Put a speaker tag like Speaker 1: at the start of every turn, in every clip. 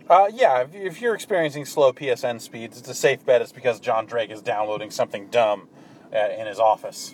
Speaker 1: Yeah, if you're experiencing slow PSN speeds, it's a safe bet it's because John Drake is downloading something dumb in his office.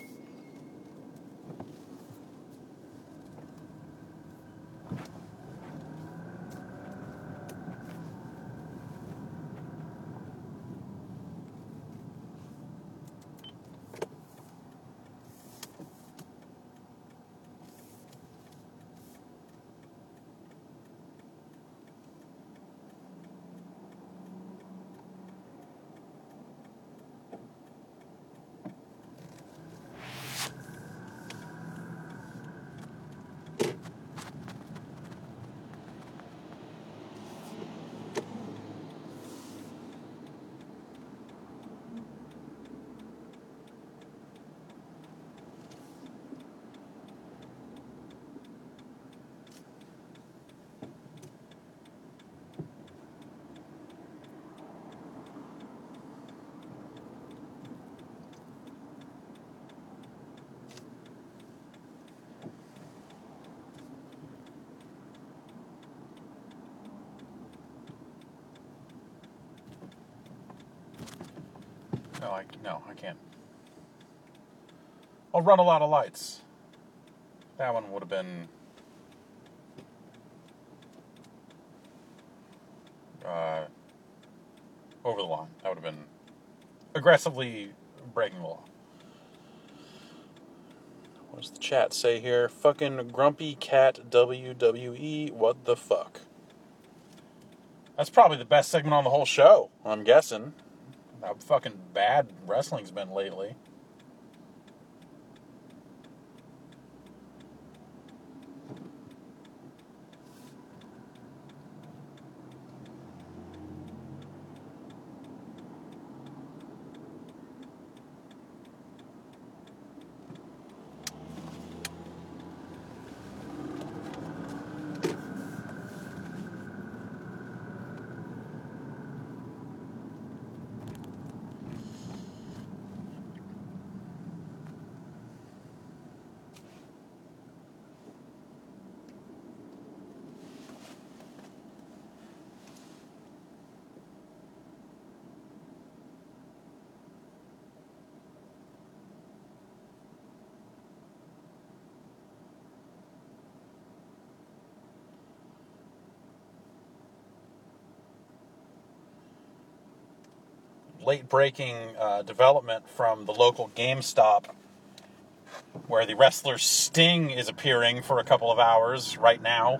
Speaker 1: No, I can't. I'll run a lot of lights. That one would have been over the line. That would have been aggressively breaking the law. What does the chat say here? Fucking Grumpy Cat WWE. What the fuck? That's probably the best segment on the whole show, I'm guessing. How fucking bad wrestling's been lately. Late-breaking development from the local GameStop, where the wrestler Sting is appearing for a couple of hours right now.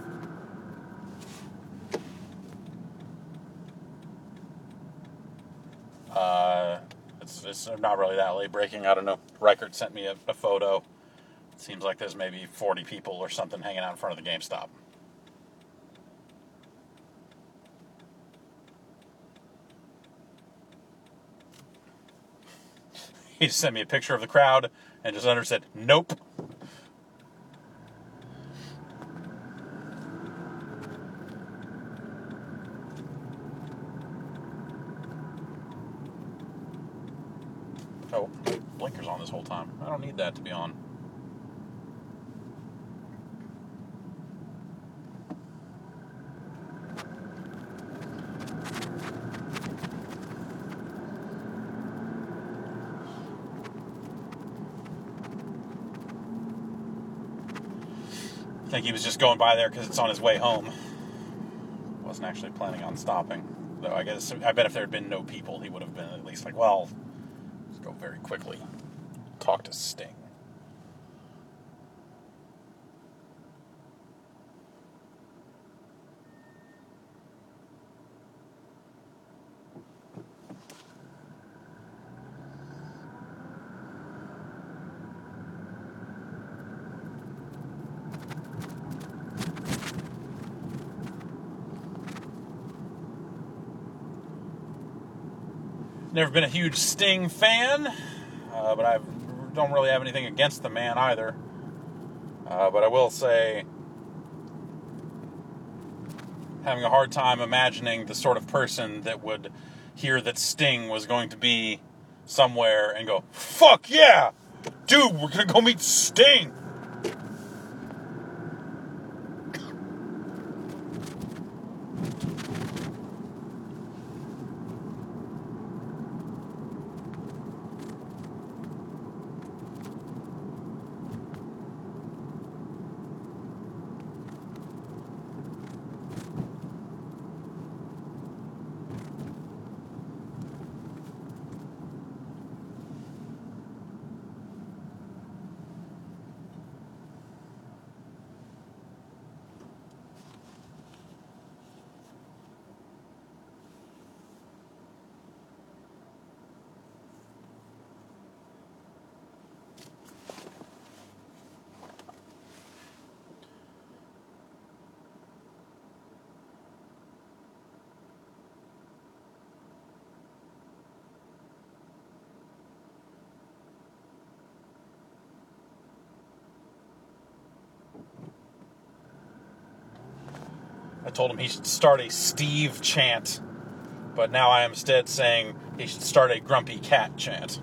Speaker 1: It's not really that late-breaking. I don't know. Reichert sent me a photo. It seems like there's maybe 40 people or something hanging out in front of the GameStop. He just sent me a picture of the crowd and just under said, nope. Oh, blinker's on this whole time. I don't need that to be on. I think he was just going by there because it's on his way home. Wasn't actually planning on stopping. Though I bet if there had been no people, he would have been at least like, well, let's go very quickly. Talk to Sting. Never been a huge Sting fan, but I don't really have anything against the man either. But I will say, having a hard time imagining the sort of person that would hear that Sting was going to be somewhere and go, fuck yeah! Dude, we're gonna go meet Sting! I told him he should start a Steve chant, but now I am instead saying he should start a Grumpy Cat chant.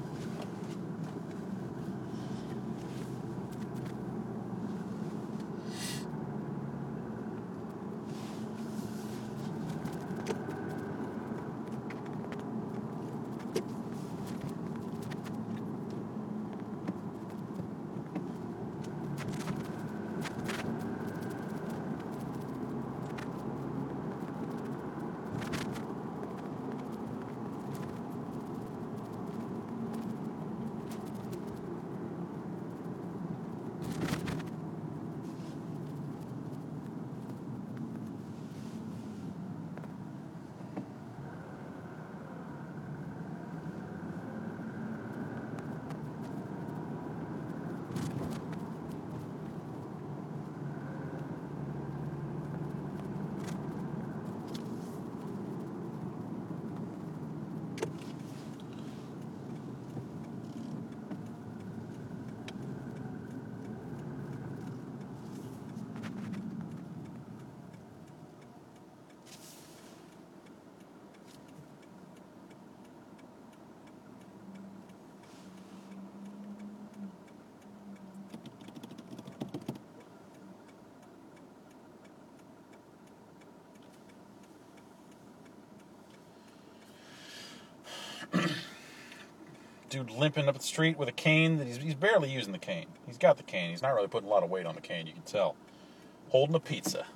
Speaker 1: Dude limping up the street with a cane. He's barely using the cane. He's got the cane. He's not really putting a lot of weight on the cane, you can tell. Holding a pizza.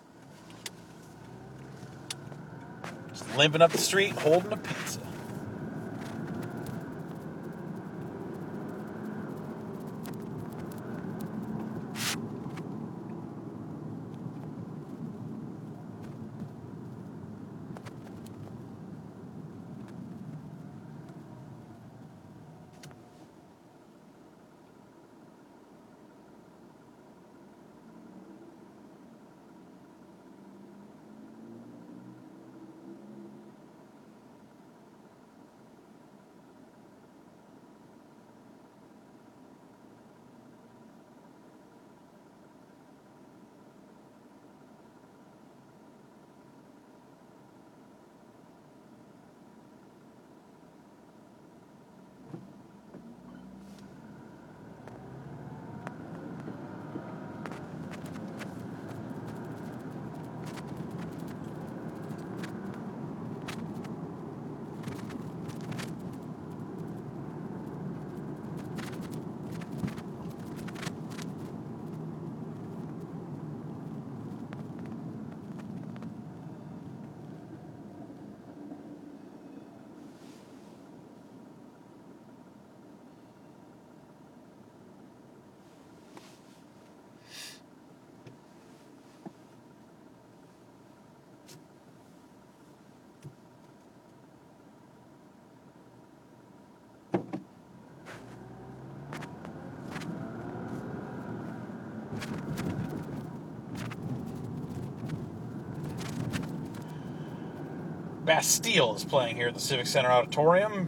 Speaker 1: Just limping up the street, holding a pizza. Bastille is playing here at the Civic Center Auditorium.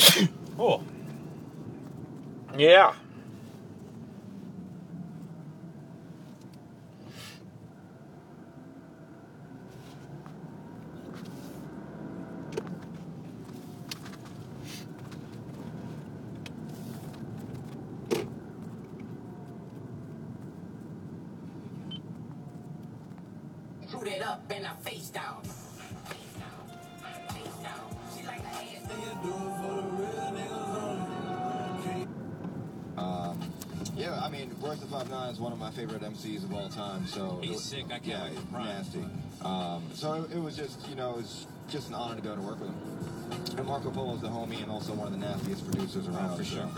Speaker 1: Cool. Yeah.
Speaker 2: Root it up and I face down. Face down. She like the ass.
Speaker 3: Yeah, I mean, Royce the 5'9" is one of my favorite MCs of all time. So
Speaker 4: he's sick. I can't wait for Prime.
Speaker 3: Nasty. So it was just, it's just an honor to be able to work with him. And Marco Polo's the homie and also one of the nastiest producers around.
Speaker 4: For sure.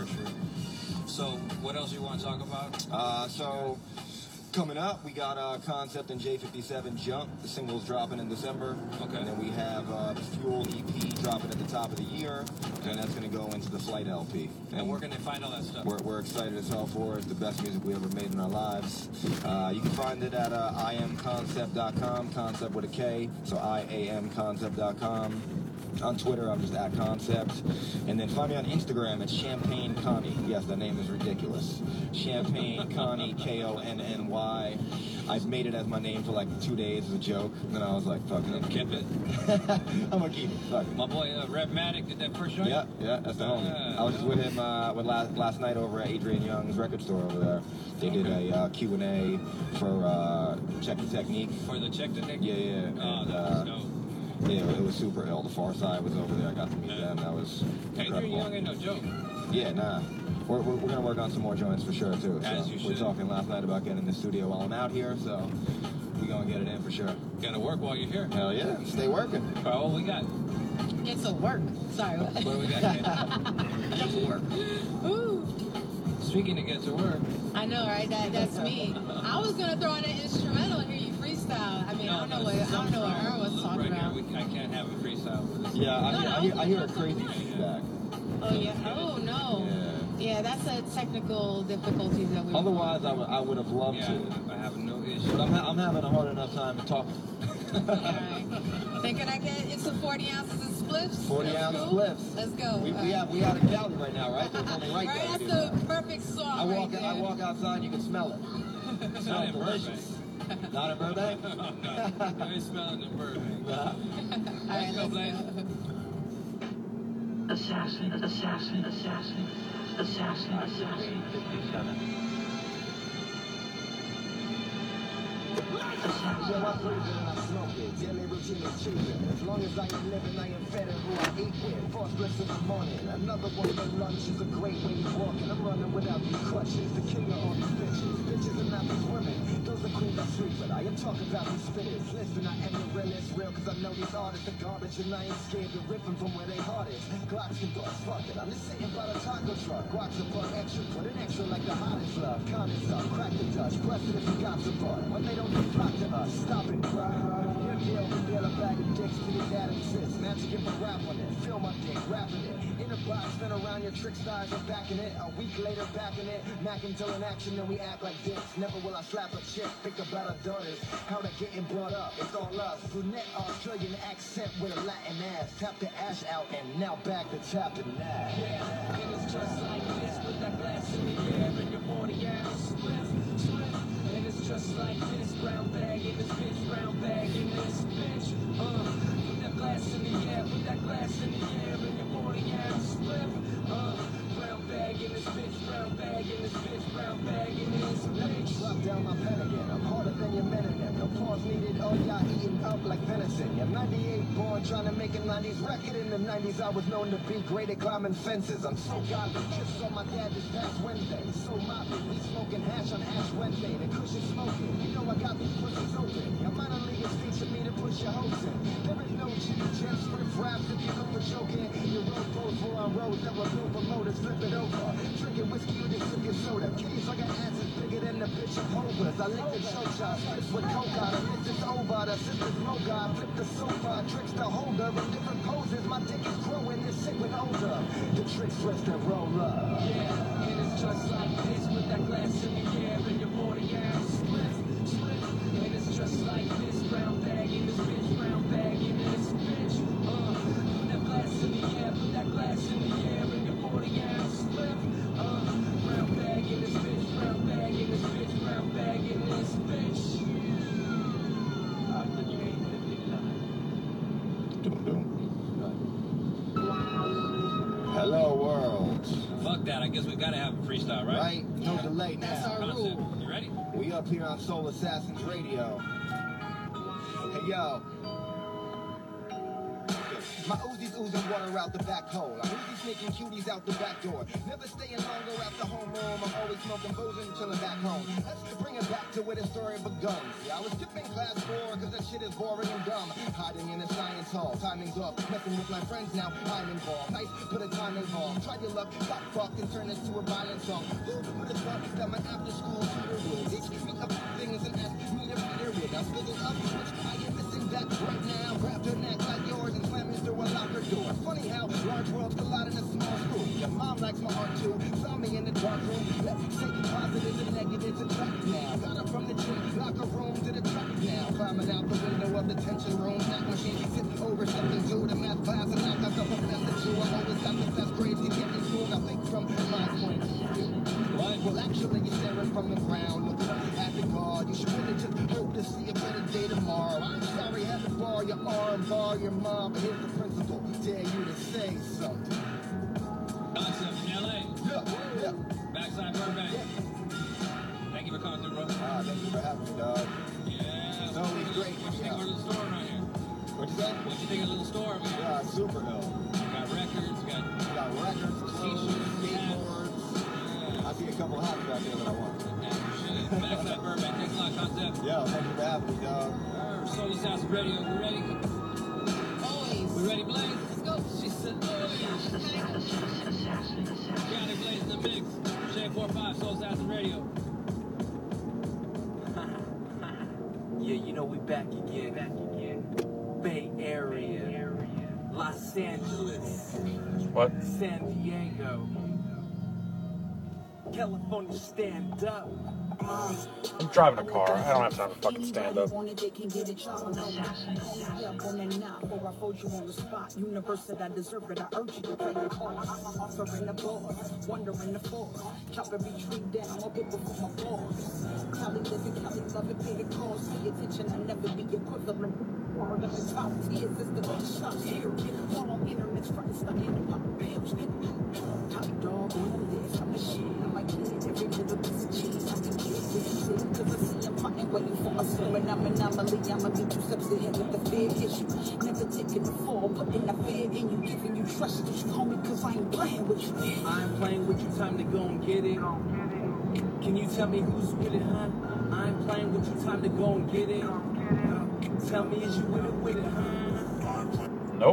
Speaker 4: So what else you want to talk about?
Speaker 3: So coming up, we got Concept and J57 Jump. The single's dropping in December.
Speaker 4: Okay.
Speaker 3: And then we have the Fuel EP dropping at the top of the year. And that's going to go into the Flight LP.
Speaker 4: And where can they find all that stuff?
Speaker 3: We're excited as hell for it. It's the best music we ever made in our lives. You can find it at iamconcept.com, concept with a K, so iamconcept.com. On Twitter, I'm just at Concept. And then find me on Instagram at Champagne Connie. Yes, that name is ridiculous. Champagne Connie, Konny. I've made it as my name for like 2 days as a joke. And then I was like, fuck it.
Speaker 4: Keep it.
Speaker 3: I'm gonna keep it. Fuck it.
Speaker 4: My boy Revmatic did that first joint?
Speaker 3: Yeah, that's the homie. I was just with him last night over at Adrian Young's record store over there. They did a Q&A for Check the Technique.
Speaker 4: For the Check the Technique?
Speaker 3: Yeah.
Speaker 4: Oh, that was dope.
Speaker 3: Yeah, it was super ill. The Far Side was over there. I got to meet them. That was incredible.
Speaker 4: Adrian Young ain't no joke.
Speaker 3: Yeah, nah. We're going to work on some more joints for sure, too.
Speaker 4: As you should.
Speaker 3: We're talking last night about getting in the studio while I'm out here, so we're going to get it in for sure.
Speaker 4: Got to work while you're here.
Speaker 3: Hell yeah. Stay working.
Speaker 4: All right, what we got?
Speaker 5: Get to work. Sorry.
Speaker 4: What do we got here?
Speaker 5: Get to work. Ooh.
Speaker 4: Speaking of get to work.
Speaker 5: I know, right? That's me. I was gonna throw in an instrumental and hear you freestyle. I mean, I don't know what Earl was talking about.
Speaker 4: I can't have a freestyle with this.
Speaker 3: Yeah, I hear a crazy feedback.
Speaker 5: Oh yeah. Oh no. Yeah, that's a technical difficulty that we.
Speaker 3: Otherwise, I would have loved to.
Speaker 4: I have no issue.
Speaker 3: But I'm having a hard enough time talking.
Speaker 5: All right. Then can I get into 40 ounces of spliffs?
Speaker 3: 40 ounce spliffs.
Speaker 5: Let's go.
Speaker 3: We out in Cali right now, right? There's only right there.
Speaker 5: Right, that's the perfect song.
Speaker 3: I walk outside, you can smell it. It smells delicious. Not in Burbank?
Speaker 4: No, you ain't smelling in Burbank.
Speaker 5: All right, let's go.
Speaker 2: Assassin.
Speaker 4: 57.
Speaker 6: Yeah, I breathe it and I smoke it. Daily routine is cheaping. As long as I am living, I am fed and who I eat with. First bliss in the morning. Another one for lunch is a great way of walking. I'm running without these crutches. The king of all these bitches. Bitches are not these women. Those are queens I sleep with. I am talking about these spitters. Listen, I am the realest real cause I know these artists are garbage and I ain't scared to rip them from where they heart is. Glocks and dogs, fuck it. I'm just sitting by the taco truck. Watch the butt extra. Put an extra like the hottest love. Comments up. Crack the Dutch. Press it if you got some fun. When they don't flock to us. Stop it. Deal a bag of dicks to your dad and sis. Magic if I rap on it. Feel my dick, rapping it. In a box, spin around your trick stars and backing it. A week later, backing it. Macking till in action, then we act like dicks. Never will I slap a chick. Think about our daughters. How they getting brought up. It's all us. Brunette Australian accent with a Latin ass. Tap the ash out and now back to tapping that. Yeah, and it's just like this with that glass in the air and your 40 ounce split. And it's just like this, brown bag in this bitch, brown bag in this bitch. With that glass in the air, with that glass in the air, and your 40 ounce split. Brown bag in this bitch, brown bag in this bitch, brown bag in this bitch. Drop down my pen again, I'm harder than your men again. No pause needed, all y'all eating up like venison. You're 98 born, trying to make a 90s record. In the 90s, I was known to be great at climbing fences. I'm so godly, just saw my dad this past Wednesday. So moppy, we smoking hash on Ash Wednesday. The cushion smoking, you know I got these pussies open. Your minor league is teaching me to push your hopes in. There is no Jimmy Jets, riff raps if you look for joking. Your road goes for on roads that were built for motors, flip it over. Drinking whiskey, you just drink your soda. Keys, I got answers bigger than the bitch of Hobart. I lick the choke shot, spits with coke out. And this is over, the sisters mocha. I flip the sofa, tricks the holder in different poses. My dick is growing, it's sick with older. The tricks twist and roll up. Yeah, and it's just like this with that glass in the air and your 40 ounce split. And it's just like this, brown bag in this bitch, brown bag in this bitch. Put that glass in the air, put that glass in the air.
Speaker 4: that, I guess we gotta have a freestyle, right?
Speaker 3: Right? No delay
Speaker 5: That's
Speaker 3: now.
Speaker 5: our
Speaker 4: Concept.
Speaker 5: rule.
Speaker 4: You ready?
Speaker 3: We up here on Soul Assassins Radio. Hey, yo. My Uzi's oozing water out the back hole. I'm Uzi sneaking cuties out the back door. Never staying longer at the homeroom. I'm always smoking booze and chilling back home. Let's bring it back to where the story begun. Yeah, I was skipping class 4 because that shit is boring and dumb. Hiding in a science hall. Timing's off. Messing with my friends now. I'm involved. Nice, put a time involved. Try your luck. Got fucked and turn this to a violent song. Who would have thought that my after school tutor would teach me up things and ask me to read her with? I'm spilling up which I am missing that right now. Grab her neck like yours and slam into a locker door. Funny how large worlds collide in a small school. Your mom likes my art too. Saw me in the dark room. Let's take positives and negatives and track now. Got her from the gym, locker room to the track now. Climbing out the window of the tension room. That machine sit over something to the math class and knock us up a message to. I always got the best grades to get in school. I think from my point of view.
Speaker 4: What?
Speaker 3: Well, actually, you're staring from the ground, looking up at the God. You should really just hope to see a better day tomorrow. I'm sorry, had to bar your arm, bar your mom, but here's the principle. Dare you to say something.
Speaker 4: Concept in LA.
Speaker 3: Yeah.
Speaker 4: Backside Burbank. Thank you for coming through, bro.
Speaker 3: Thank you for having me, dog.
Speaker 4: Yeah.
Speaker 3: It's always great.
Speaker 4: What you think of a little store around here?
Speaker 3: What you say?
Speaker 4: What you think of a little store over here?
Speaker 3: Yeah, super dope.
Speaker 4: We got records, we got
Speaker 3: We got records, clothes, skateboards. I see a couple of houses out there that I want.
Speaker 4: shit. Backside Burbank. Thanks a lot, Concept.
Speaker 3: Yo, thank you for having me, dog.
Speaker 4: Soul Assassin Radio. We ready?
Speaker 5: Always.
Speaker 4: We ready, Blaze?
Speaker 5: Let's go.
Speaker 4: She said, oh yeah. Got it, Blaze in the mix. Shade 45, Soul Assassin Radio.
Speaker 7: Yeah, you know we back again. Bay Area, Los Angeles,
Speaker 1: What?
Speaker 7: San Diego, California, stand up.
Speaker 1: I'm driving a car. I don't have time to fucking stand up.
Speaker 8: Universe that I deserve it. I urge you to play your part. Offering the ball, wondering the force. Chop every tree down, I'll get before my balls. Cali living, Cali loving, pay the cost. Pay attention, I'll never be equivalent. One of the top tiers is the best shots here. All on internet's front, stuck in the pop bills. Top dog on this, I'm the shit. I'm like kid, every little piece of cheese. I'm the kid, cause I see I'm fighting, waiting for my soul. And I'm an anomaly, I'ma be 2 steps ahead with the fear issue. Never taking the fall, putting the fear in you, giving you trust. You homie, cause I ain't playing with you.
Speaker 7: I ain't playing with you, time to go and get it. Can you tell me who's with it, huh? I ain't playing with you, time to go and get it. Tell me, is you with it, huh?
Speaker 1: Nope.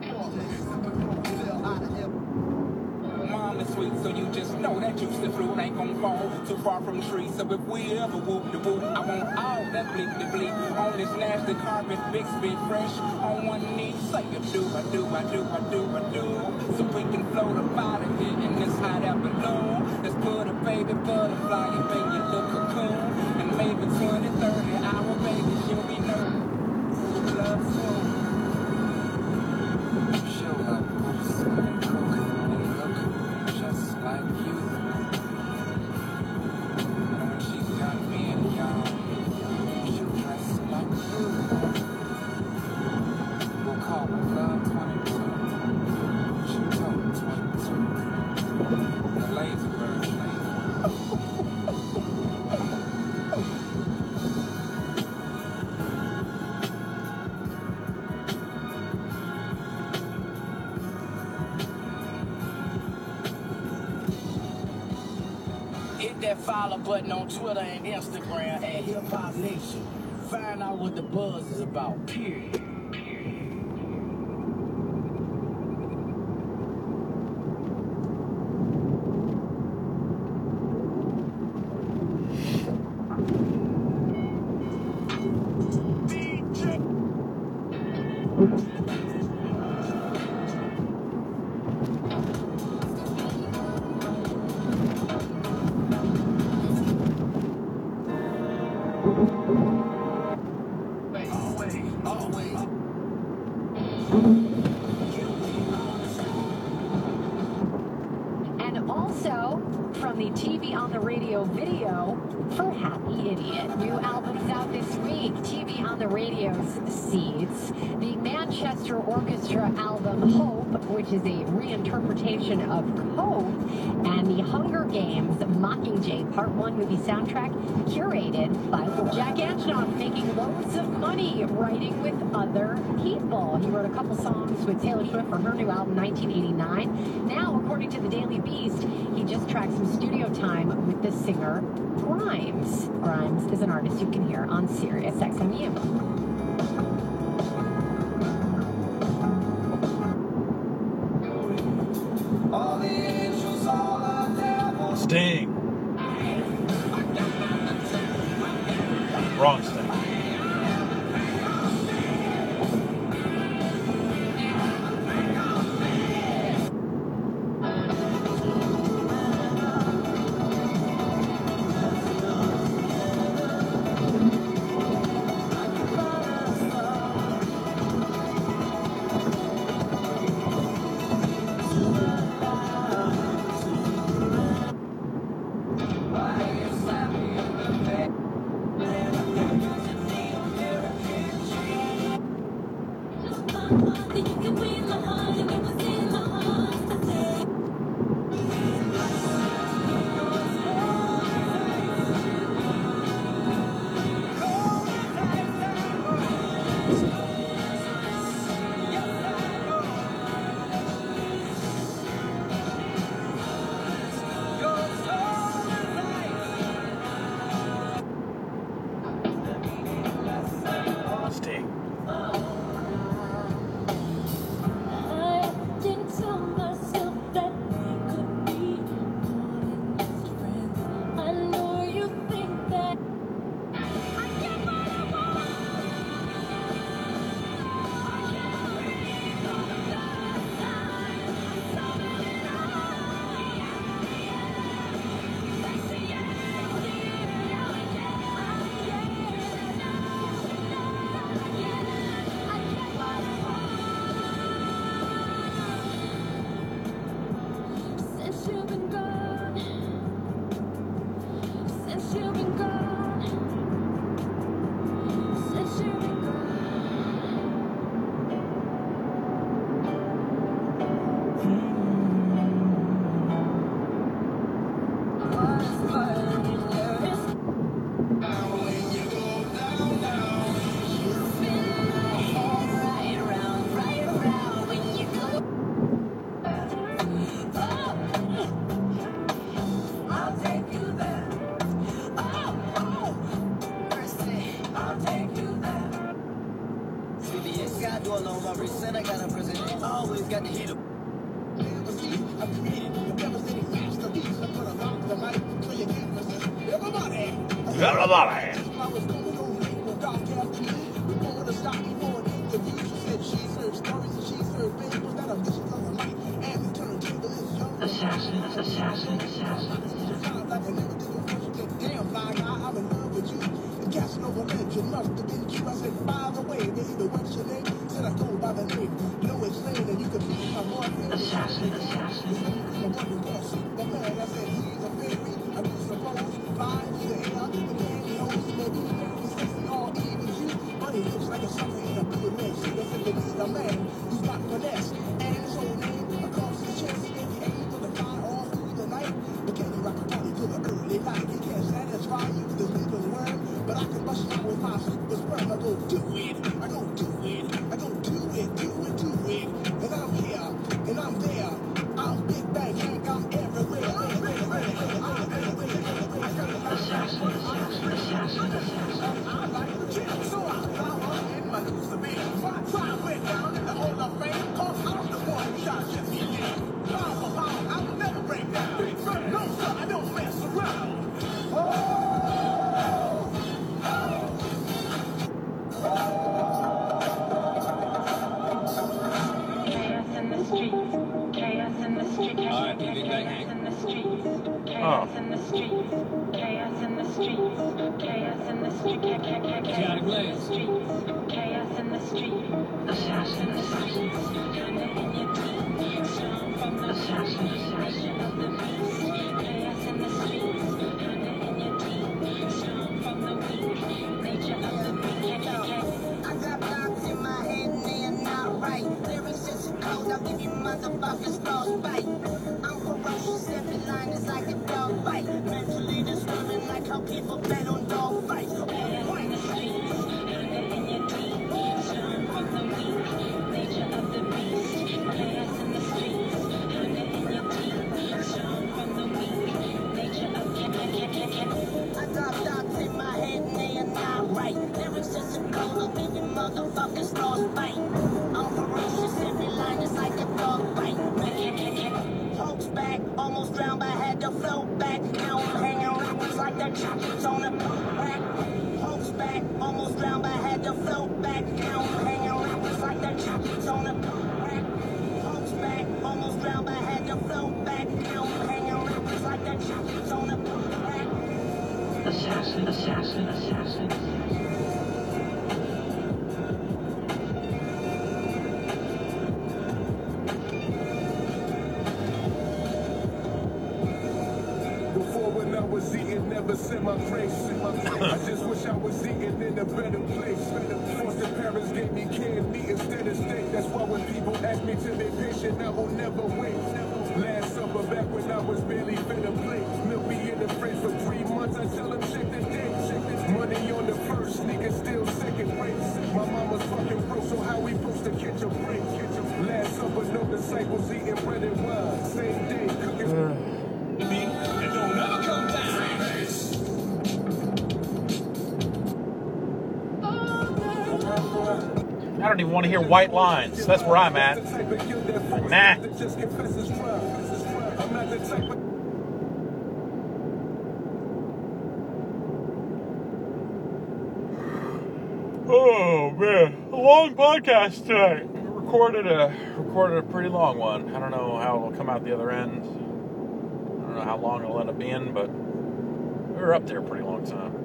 Speaker 7: Mom is sweet, so you just know that juicy fruit ain't gon' fall too far from the tree. So if we ever whoop the whoop, I want all that bleep on this nasty carpet, big spit fresh on one knee. Say I do. So we can float up out of here in this hot air balloon. Let's put a baby butterfly up in your little cocoon, and maybe 20, 30 hour babies you'll be new. Love soon. Show up, and cook, and look just like you. And when she's done being young, she'll dress like you. We'll call her Love 22. She told 22. The lazy bird lady.
Speaker 8: Hit that follow button on Twitter and Instagram at Hip Hop Nation. Find out what the buzz is about, period. Always.
Speaker 9: And also from the TV on the Radio video for Happy Idiot. New albums out this week. TV on the Radio's Seeds. The Mansion. Manchester Orchestra album Hope, which is a reinterpretation of Cope, and the Hunger Games Mockingjay Part 1 movie soundtrack, curated by Jack Antonoff, making loads of money writing with other people. He wrote a couple songs with Taylor Swift for her new album, 1989. Now, according to the Daily Beast, he just tracked some studio time with the singer Grimes. Grimes is an artist you can hear on Sirius XMU.
Speaker 1: Sting. Wrong Sting.
Speaker 6: give you motherfuckers frostbite. I'm ferocious, every line is like a dog bite. Mentally disturbing like how people bet on dog fights. I got thoughts in my head and they are not right. Lyrics just a goal of giving motherfuckers frostbite. I'm ferocious, every line is like a dog bite. Hoax back, almost drowned, but had to float back. Now I'm hanging around like the chocolates on a rack. Hoax back, almost drowned, but had to float back. Now I'm hanging around like the chocolates on a rack. Hoax back, almost drowned, but had to float back. Now I'm hanging around like the chocolates on a rack.
Speaker 10: Assassin, assassin, assassin.
Speaker 11: Before when I was eating, never sent my grace. I just wish I was eating in a better place. Foster parents gave me candy instead of steak. That's why when people ask me to be patient, I will never wait. Last summer, back when I was barely fit a plate. Milk me in the fridge for 3 months, I tell them check the date. Money on the first, nigga still second race. My mama's fucking broke, so how we supposed to catch a break? Last summer, no disciples eating bread and wine. Same day, cooking.
Speaker 1: I don't even want to hear White Lines. That's where I'm at. Nah. Oh man, a long podcast tonight. Recorded a pretty long one. I don't know how it'll come out the other end. I don't know how long it'll end up being, but we were up there a pretty long time.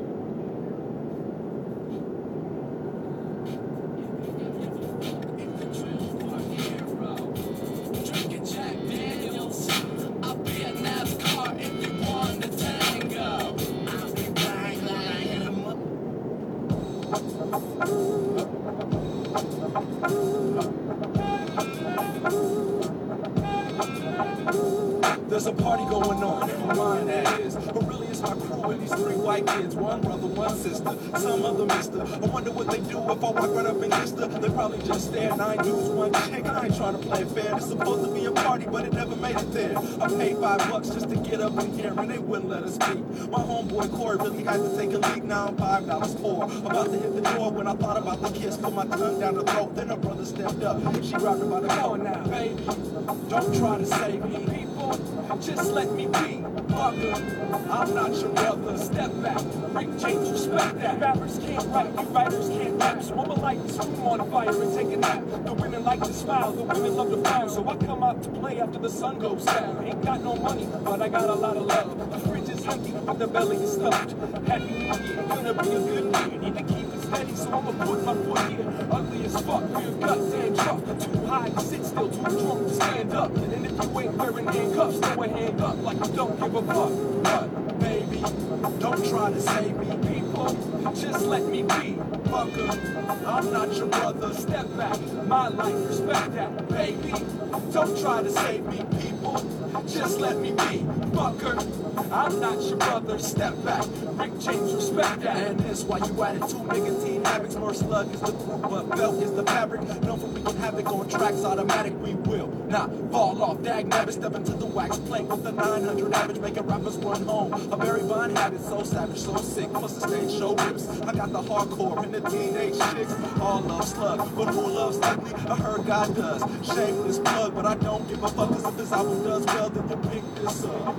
Speaker 12: There's a party going on, in my mind that is. But really it's my crew and these 3 white kids. One brother, one sister, some other mister. I wonder what they do if I walk right up and kiss her. They probably just stare and I ain't news one chick. I ain't trying to play fair. It's supposed to be a party, but it never made it there. I paid $5 just to get up in here and they wouldn't let us speak. My homeboy Corey really had to take a leak. Now I'm $5 poor. About to hit the door when I thought about the kiss. Put my tongue down the throat, then her brother stepped up. She grabbed her by the collar now. Baby, don't try to save me. People, just let me be. Fucker, I'm not your brother. Step back, Rick James, respect that. Rappers can't write, you writers can't rap. So I'ma light this room on fire and take a nap. The women like to smile, the women love to frown. So I come out to play after the sun goes down. Ain't got no money, but I got a lot of love. The fridge is empty, but the belly is stuffed. Happy New Year, gonna be a good year. Need to keep it steady, so I'ma put my foot here. Ugly as fuck, real goddamn truck. Too high to sit still, too drunk to stand up. And if you ain't wearing handcuffs, throw a hand up like you don't give a fuck. But, baby, don't try to save me. People, just let me be. Fucker, I'm not your brother. Step back, my life, respect that. Baby, don't try to save me. People, just let me be. Fucker, I'm not your brother. Step back, Rick James, respect that. And this why you added 2 nicotine habits. More slug is the group, but belt is the fabric. Known for wreaking havoc on tracks, automatic we will not fall off. Dag never step into the wax plate with the 900 average, making rappers run home. A very fine habit, so savage, so sick. Plus the stage show rips. I got the hardcore and the teenage chicks. All love slug, but who loves ugly? I heard God does. Shameless plug, but I don't give a fuck. Cause if this album does well, then you pick this up.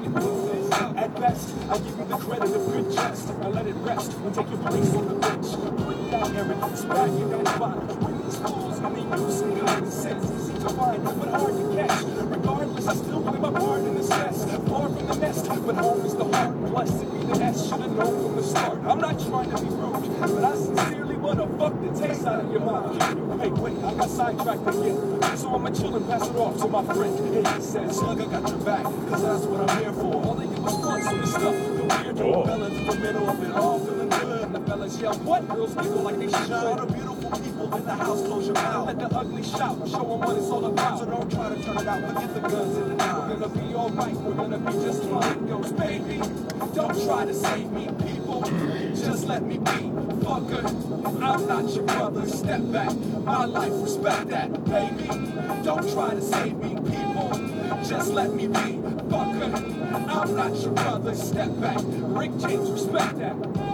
Speaker 12: At best, I give you the credit of good jest. I let it rest and take your place on the bench. Put down arrogance, back in that spot. When these fools really use some common sense, easy to find, but hard to catch. Regardless, I still play my part in this mess. Far from the nest, but home is the heart. Blessed be the S, should've known from the start. I'm not trying to be rude, but I sincerely wanna fuck the taste out of your mouth. Hey, wait, I got sidetracked again. So I'ma chill and pass it off to my friend. Hey, he said, Slug, I got your back, cause that's what I'm here for. All they do is fun, so the stuff, the weird fellas in the middle of it all feeling good. And the fellas yell, what? Girls giggle like they should. All the beautiful People in the house, close your mouth. Let the ugly shout, show them what it's all about. So don't try to turn it out, forget the guns in the night. We're gonna be alright, we're gonna be just fine. Goes, baby, don't try to save me, people. Just let me be, fucker. I'm not your brother, step back. My life, respect that, baby. Don't try to save me, people. Just let me be, fucker. I'm not your brother, step back. Rick James, respect that.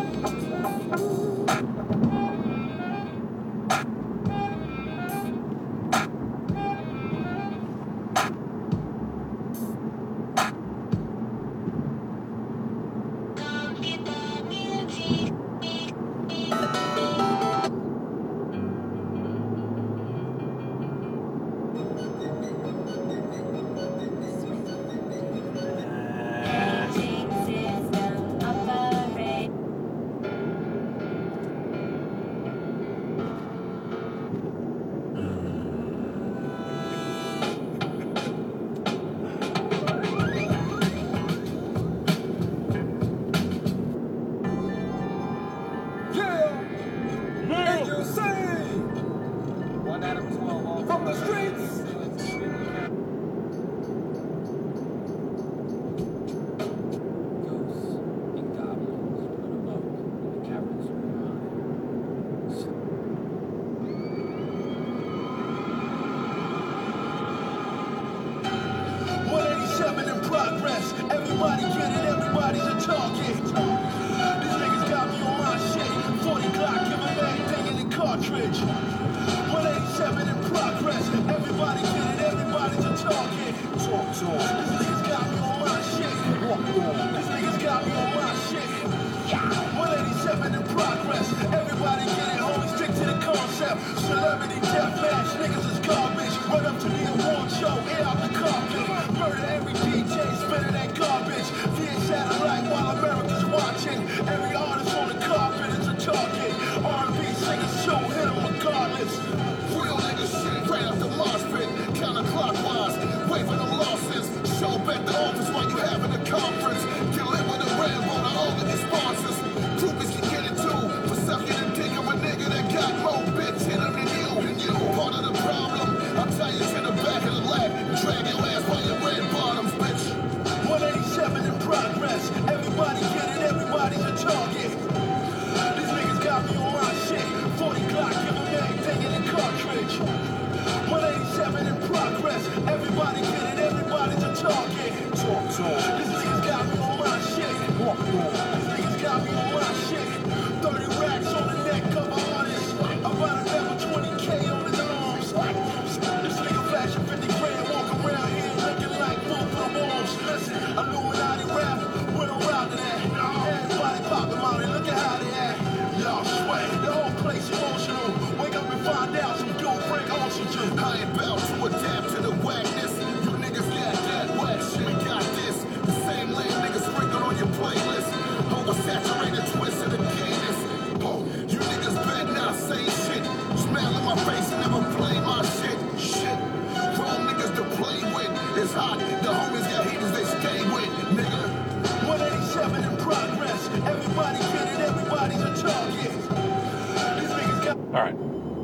Speaker 1: All right.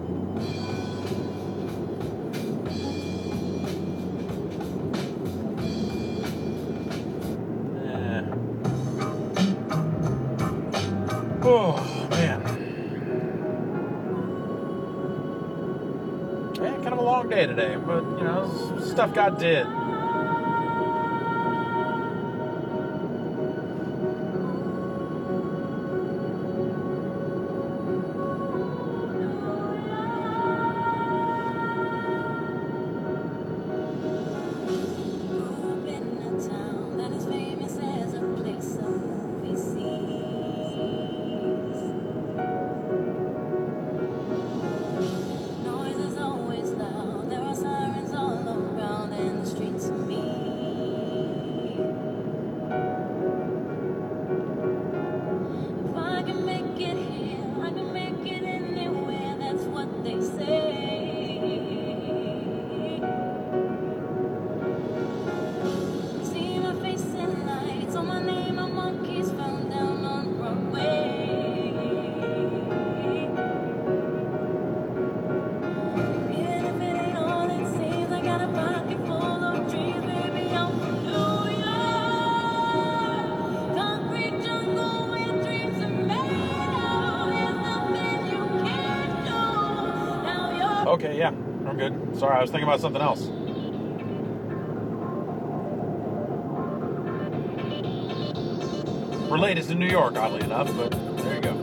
Speaker 1: Oh, man. Yeah, kind of a long day today, but, you know, stuff God did.
Speaker 13: Noise is always loud. There are sirens all around, and the streets
Speaker 1: Okay, yeah, I'm good. Sorry, I was thinking about something else. Related to New York, oddly enough, but there you go.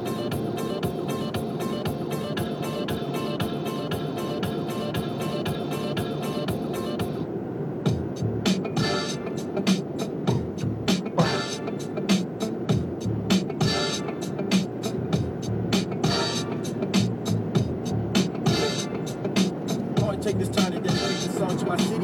Speaker 6: I want to take this time to dedicate this song to my city,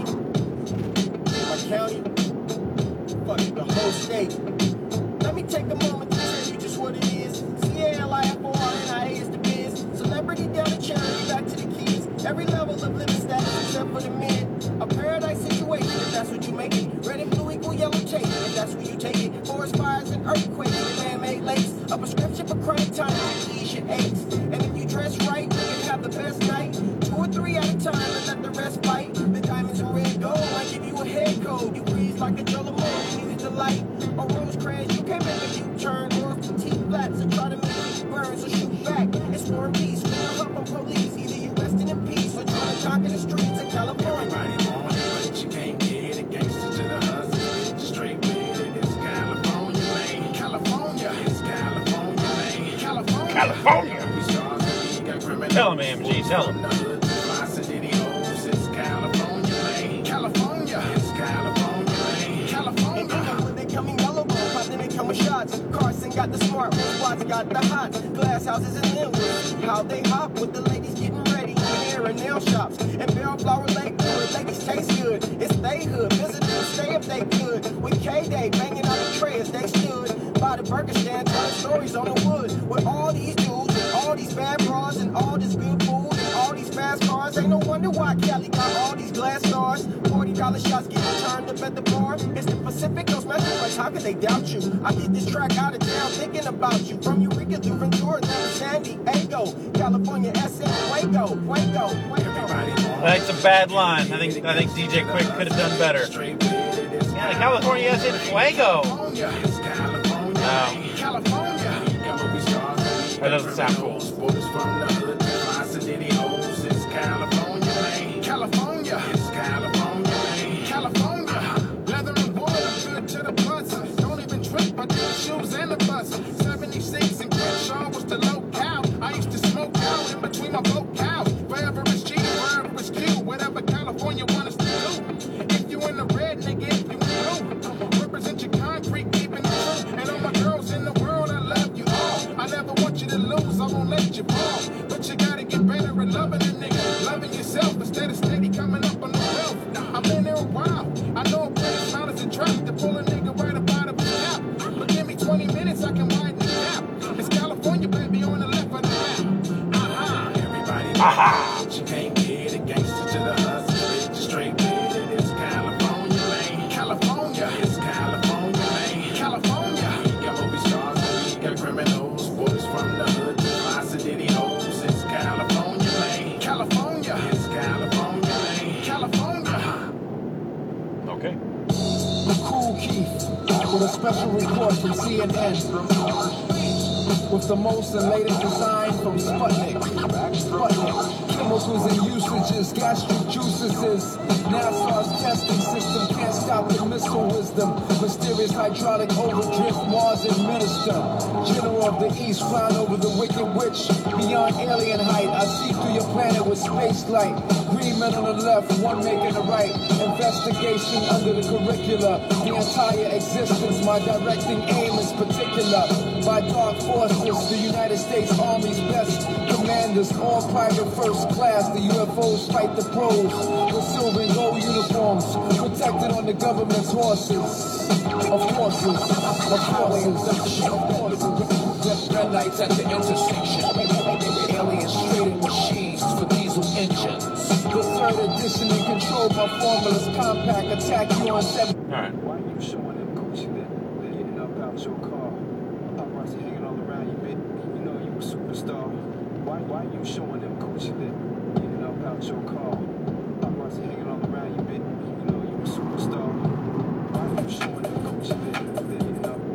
Speaker 6: my county, fuck it, the whole state. Let me take a moment to tell you just what it is. CALIFORNIA is the biz. Celebrity down to charity, back to the kids. Every level of living status except for the men. A paradise situation, if that's what you make it. Red and blue equal yellow tape, if that's where you take it. Forest fires and earthquakes, and man-made lakes. A prescription for chronic time to ease your aches. And if you dress right, you can have the best night. 2 or 3 at a time and let the rest bite. The diamonds are red gold, I give you a head code. You breathe like a drill of mold, easy to light. A rose crash, you can't make a U-turn. Or if the T-flats and try to make you burn, so shoot back. It's war and peace, we don't help on police. Either you resting in peace or trying to conquer the streets of California.
Speaker 12: Everybody want it, but you can't get it. Gangster to the hustle, straight with it. It's California, man. California, it's California, man. California.
Speaker 1: California.
Speaker 12: We stars, we got criminals.
Speaker 1: Tell him, AMG, tell him.
Speaker 12: It's California, man. California, it's California, man. California.
Speaker 6: When they coming yellow bone, pop them and coming shots. Carson got the smart, Watts got the hots. Glass houses in Linwood, how they hop with the ladies getting ready. Hair and nail shops and Bellflower Lake Wood. Ladies taste good, it's they hood. Visitors stay if they could. With K-Day banging out the tray as they stood by the burger stand, telling stories on the wood. With all these dudes, and all these bad bras, and all this good food, and all these fast cars. Ain't no wonder why Cali got all these glass stars. $40 shots getting turned up at the bar. It's the Pacific Coast Metroplex, how could they doubt you? I get this track out of town thinking about you. From Eureka to Ventura to San Diego, California, SM, Fuego.
Speaker 1: That's a bad line. I think DJ Quick could have done better. Yeah, California, SM, Fuego. No. That doesn't sound cool.
Speaker 12: California, it's California, man. California, leather and wood, good to the buzzer. Don't even trip, I do the shoes and the buzzer. 76 and Crenshaw was the locale. I used to smoke out in between my vocals. Wherever it's G, wherever it's Q, whatever California want us to do. If you in the red, nigga, if you blue, represent your concrete, keeping it true. And all my girls in the world, I love you all. I never want you to lose, I won't let you fall. But you gotta get better at loving a nigga. Loving yourself instead of steady coming up on the wealth. I've been there a while. I know a place not as a trap to pull a nigga right up out of his cap. But give me 20 minutes, I can widen the gap. It's California, baby, on the left of the map. Aha, everybody. Aha. But you can't get it, gangster to the hustle. Bitch, straight with it. It's California, man. California, it's California, man. California. We got movie stars, we got criminals. Boys from the hood, fly city hoes. It's California, man. California, it's California, man. California.
Speaker 1: Okay.
Speaker 13: The Cool Keith with a special report from CNN. With the most and latest design from Sputnik. Chemicals and usages, gastric juices. NASA's testing system can't stop the missile wisdom. Mysterious hydraulic overdrift, Mars administer. General of the East, flying over the wicked witch. Beyond alien height, I see through your planet with space light. Green men on the left, one making the right. Investigation under the curricula. The entire existence, my directing aim is particular. By dark forces, the United States Army's best commanders, all private first class. The UFOs fight the pros with silver and gold uniforms, protected on the government's horses. Of courses. Red lights at the intersection. Aliens trading machines for diesel engines. The third edition in control by formulas, compact, attack you on 7.
Speaker 1: Alright.
Speaker 6: Why you showing them Gucci that getting up out your car? Paparazzi hanging all around you, bitch. You know you a superstar. Why you showing them Gucci that getting up out your car? Paparazzi hanging all around you, bitch. You know you a superstar. Why you showing them Gucci that getting up?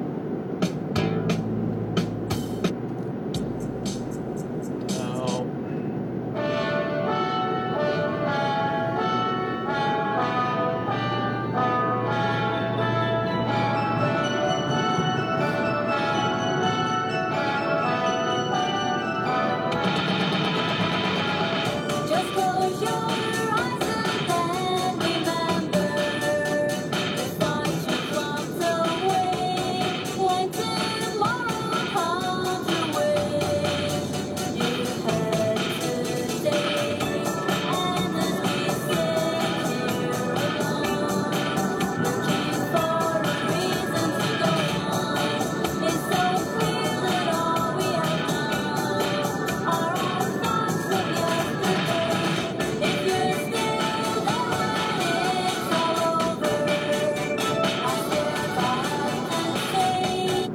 Speaker 14: Just close your eyes and remember the thoughts you locked away. When tomorrow comes your way, you had today. And as we sit here alone, looking for a reason to go on, it's so clear that all we have now are our thoughts of yesterday. If you're still there when it's all over, I swear God can say.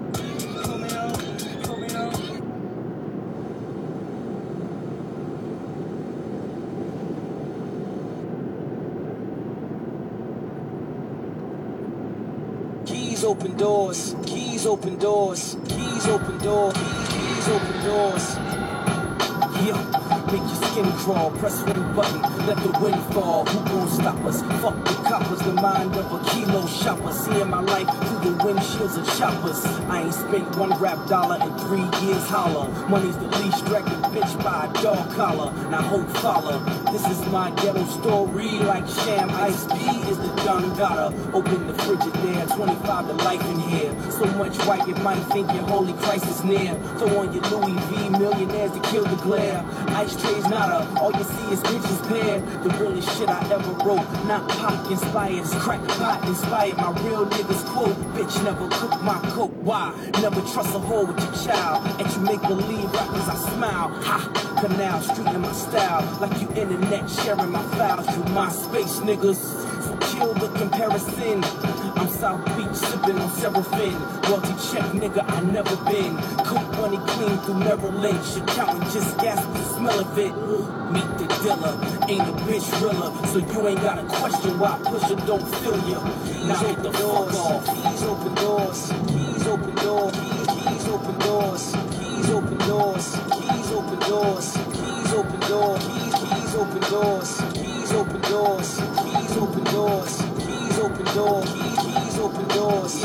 Speaker 13: Keys open doors, keys open doors, keys open doors, keys open doors. Yeah, make your skin crawl, press one button, let the wind fall. Who gon' stop us? Fuck the coppers, the mind of a kilo shopper. Seeing my life through the windshields of choppers. I ain't spent one rap dollar in 3 years, holla. Money's the least dragged a bitch by a dog collar. Now hope follow. This is my ghetto story, like Sham Ice P is the Don Gotta. Open the Frigidaire, 25 to life in here. So much white you might think your holy Christ is near. Throw on your Louis V, millionaires to kill the glare. Ice trays nada, all you see is bitches pair. The realest shit I ever wrote, not pop inspired, it's crack pot inspired. My real niggas quote, bitch never cook my coat. Why? Never trust a hoe with your child. And you make believe rappers I smile. Ha! Canal Street in my style, like you internet sharing my files through my space, niggas. So kill the comparison. I'm South Beach sipping on Seraphim. Royalty check, nigga, I never been. Coke money clean through Merrill Lynch. Accountant just gasp the smell of it. Meet the dealer, ain't a bitch realer. So you ain't gotta question why Pusha don't feel you. Now hit the fuck off. Keys open doors, keys open doors, keys open doors, keys open doors, keys open doors, keys open doors, keys open doors, keys open doors, keys open doors, keys open doors, keys open doors.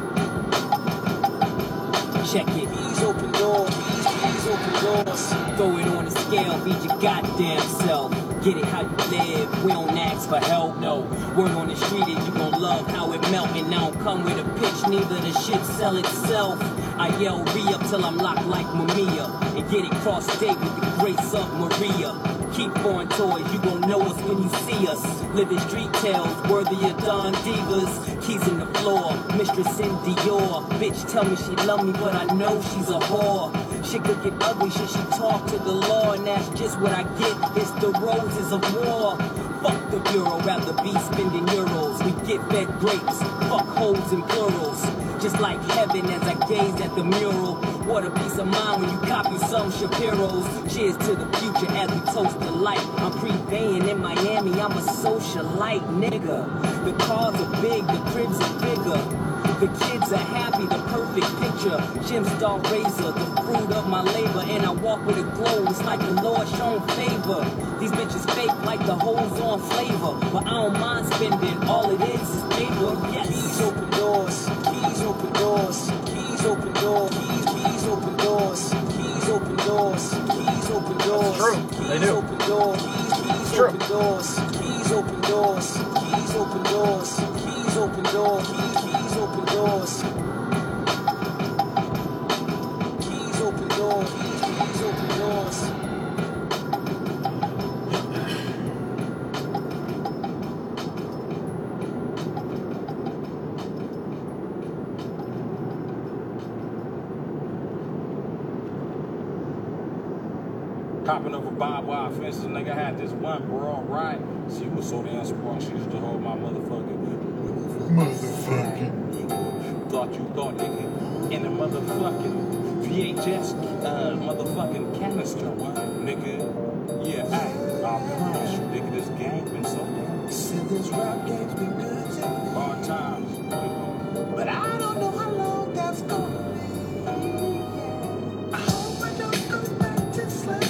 Speaker 13: Check it, keys open doors, keys open doors. Throw it on the scale, feed your goddamn self. Get it how you live, we don't ask for help, no. Word on the street is you gon' love how it melt. And I don't come with a pitch, neither the shit sell itself. I yell re-up till I'm locked like Mamiya. And get it cross state with the grace of Maria. Keep foreign toys, you gon' know us when you see us. Living street tales, worthy of Don Divas. Keys in the floor, Mistress in Dior. Bitch tell me she love me, but I know she's a whore. Shit could get ugly, should she talk to the law? And that's just what I get, it's the roses of war. Fuck the bureau, rather be spending euros. We get fed grapes, fuck hoes and plurals. Just like heaven as I gaze at the mural. What a peace of mind when you copy some Shapiro's. Cheers to the future as we toast the light. I'm prepaying in Miami, I'm a socialite, nigga. The cars are big, the cribs are bigger. The kids are happy, the perfect picture. Jim Star Razor, the fruit of my labor. And I walk with a glow, it's like the Lord shown favor. These bitches fake like the hoes on flavor. But I don't mind spending, all it is paper. Yes. Keys open doors, keys open doors, keys open doors, keys open doors, keys open doors, keys open doors. True, they do. Open doors, keys open doors, keys open doors, keys open doors, keys open doors, keys open doors. Keys open doors, keys open doors.
Speaker 15: Popping over barbed wire fences, nigga. I had this one bro, right? She was so damn sprung, she used to hold my motherfucking thought you thought, nigga, in the motherfucking VHS motherfucking canister, nigga. Yeah, I promise you, nigga, this game been so damn.
Speaker 13: Said this rap game's been good to me.
Speaker 15: Hard times, nigga.
Speaker 13: But I don't know how long that's gonna be. I hope I don't go back to slavery.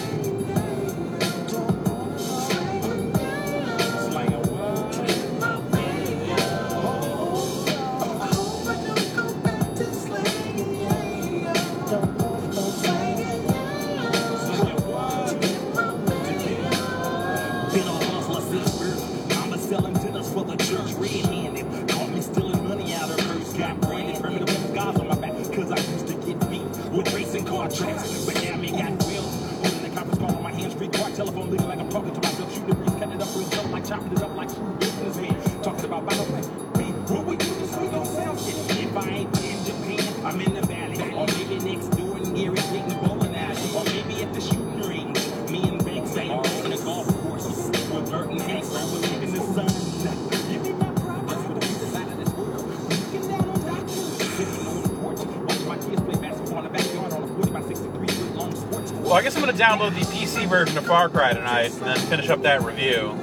Speaker 1: guess I'm going to download the PC version of Far Cry tonight and then finish up that review.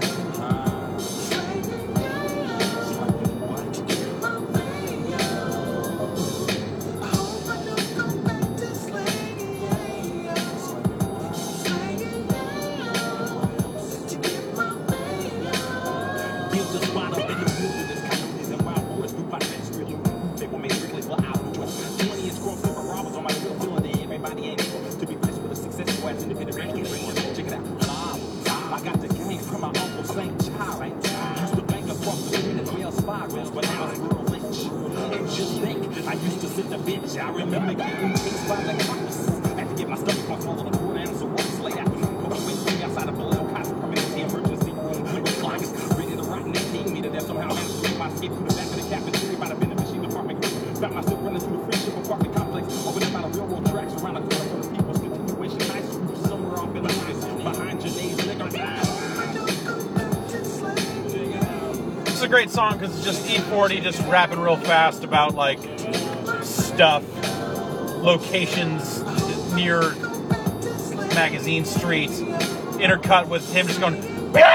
Speaker 1: It's a great song because it's just E40 just rapping real fast about like stuff, locations near Magazine Street, intercut with him just going,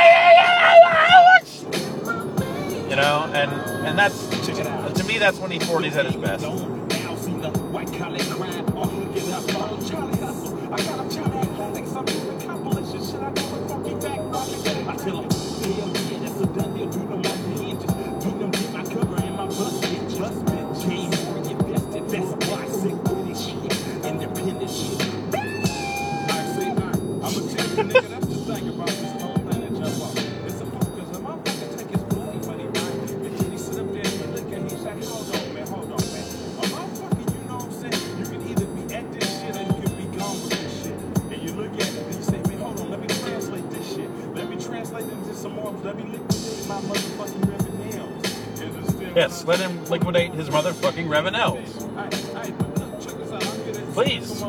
Speaker 1: you know, and that's, to me, that's when E40's at his best. Yes, let him liquidate his motherfucking revenues. Please.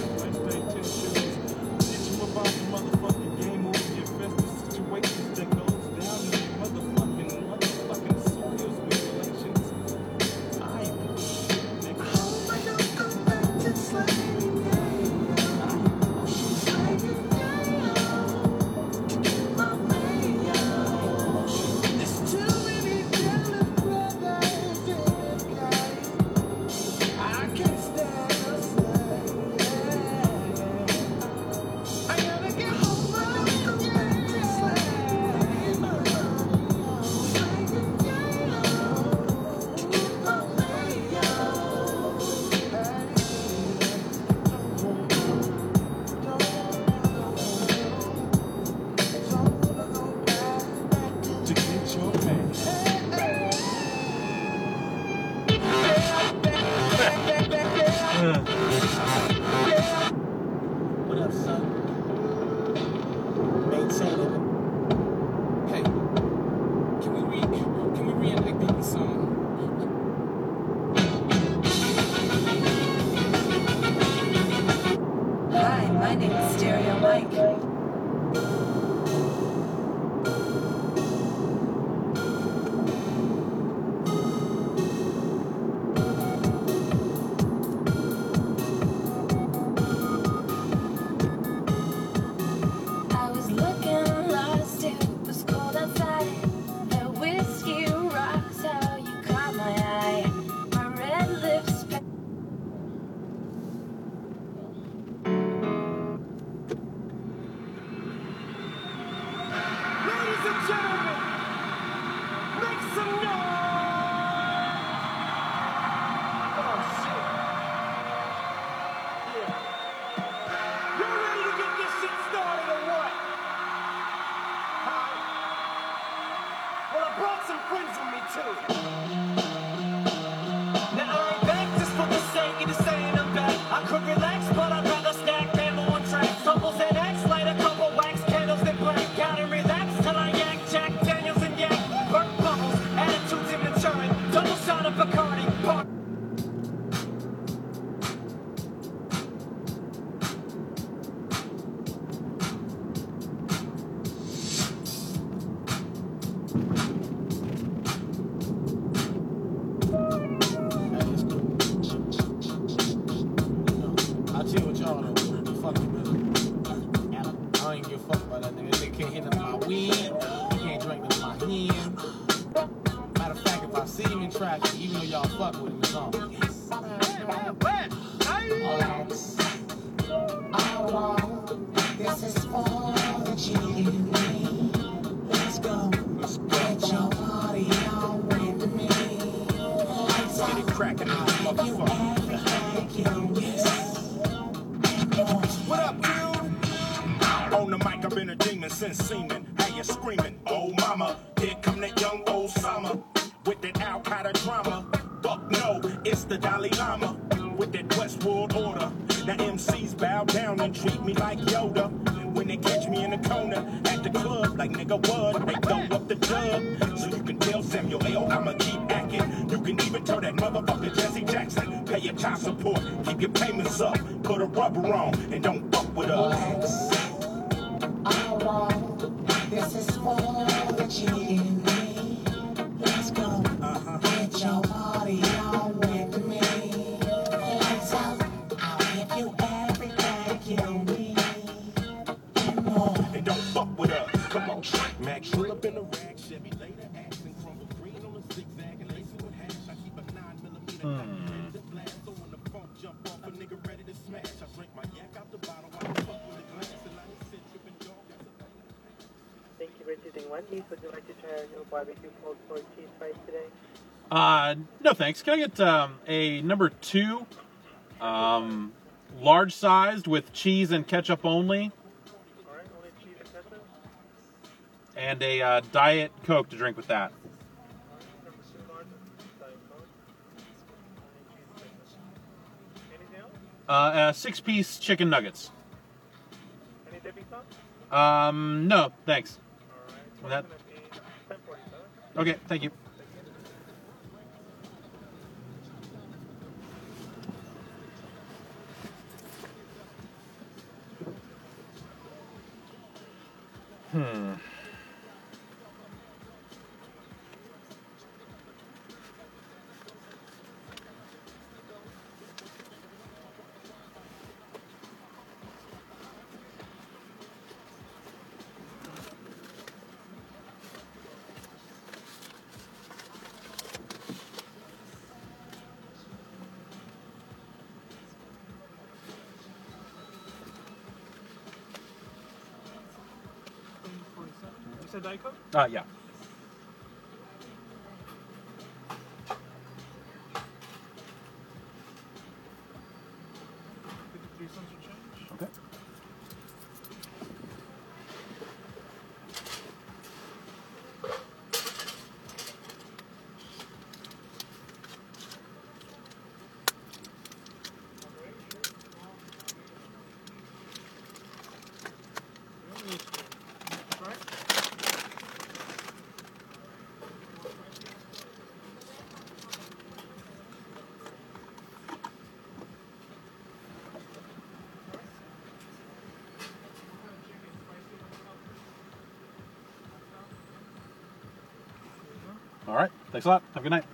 Speaker 12: What up, son? Maintain it. Hey, can we reenact the song?
Speaker 16: Hi, my name is Stereo Mike.
Speaker 14: I was looking lost, it was cold outside. The whiskey rocks, how you caught my eye. My red lips.
Speaker 7: weed. You can't drink none of my hand. Matter of fact, if I see him in traffic, even though y'all fuck with him, it's on.
Speaker 8: Relax. I want, this is for the G and me. Let's go. Get your party on with me.
Speaker 7: Get it cracking out, motherfucker.
Speaker 12: What up, dude? On the mic, I've been a demon since semen. How you screaming? Oh, mama. Here come that young Osama with that Al Qaeda drama. Fuck no, it's the Dalai Lama with that Westworld order. Now MCs bow down and treat me like Yoda. When they catch me in the corner at the club, like nigga what? They throw up the dub. So you can tell Samuel L. I'ma keep acting. You can even tell that motherfucker Jesse Jackson. Pay your child support, keep your payments up. Put a rubber on and don't fuck with us.
Speaker 8: I want, this is for the G and me. Let's go. Get your party on with me. Lights out. I'll give you everything you need. And more.
Speaker 12: And don't fuck with us. Come on, Max, roll up in the rag, Chevy later, accent, crumble green on the zigzag, and lace it with hash. I keep a 9mm the blast, so when the funk jump off, a nigga ready to smash. I drink my yak out the bottle, I fuck with the glass, and I just sit tripping dog.
Speaker 17: Thank you for choosing Wendy's. Would you like to try our new barbecue pulled pork cheese fries today?
Speaker 1: No thanks. Can I get a number 2, large sized with cheese and ketchup only,
Speaker 17: Alright, only cheese and ketchup?
Speaker 1: and a Diet Coke to drink with that.
Speaker 17: Number 2 large, Diet Coke. Anything else?
Speaker 1: 6-piece chicken nuggets.
Speaker 17: Any dipping sauce?
Speaker 1: No thanks.
Speaker 17: Alright,
Speaker 1: That.
Speaker 17: so it's going to be 10.47.
Speaker 1: Okay, thank you.
Speaker 17: You said Diet Coke?
Speaker 1: Yeah.
Speaker 17: 53 cents or change.
Speaker 1: Okay. All right. Thanks a lot. Have a good night.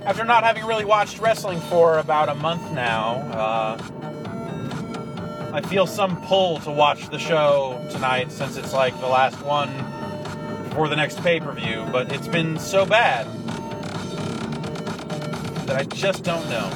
Speaker 1: after not having really watched wrestling for about a month now, I feel some pull to watch the show tonight since it's like the last one before the next pay-per-view, but it's been so bad that I just don't know.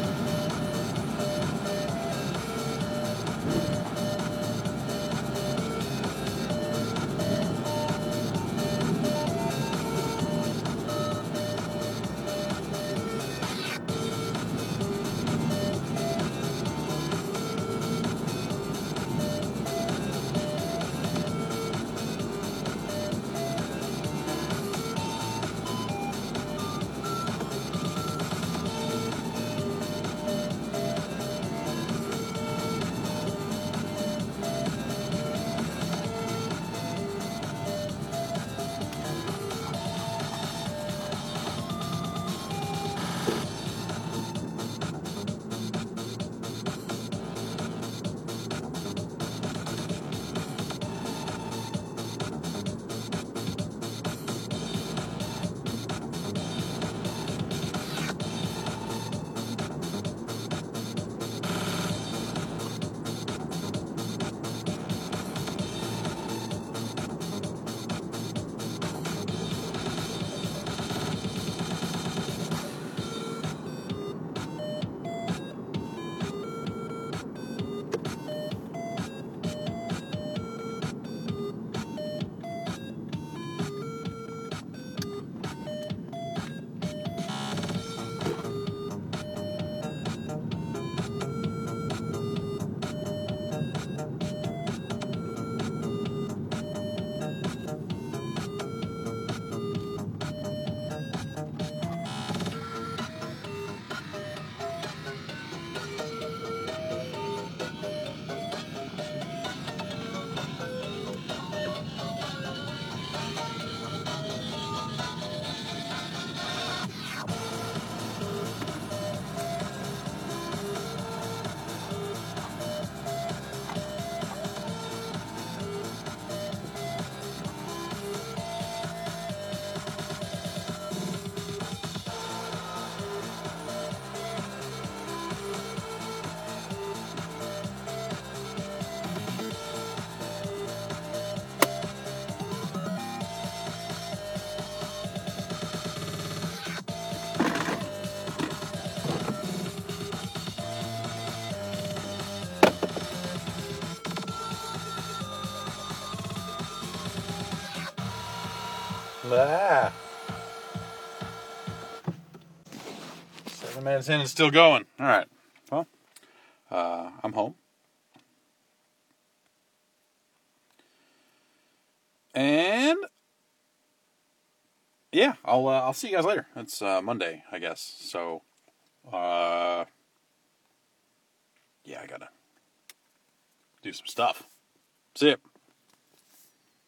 Speaker 1: Ah. 7 minutes in and still going. All right. Well, I'm home. And yeah, I'll see you guys later. It's Monday, I guess. So, yeah, I gotta do some stuff. See ya.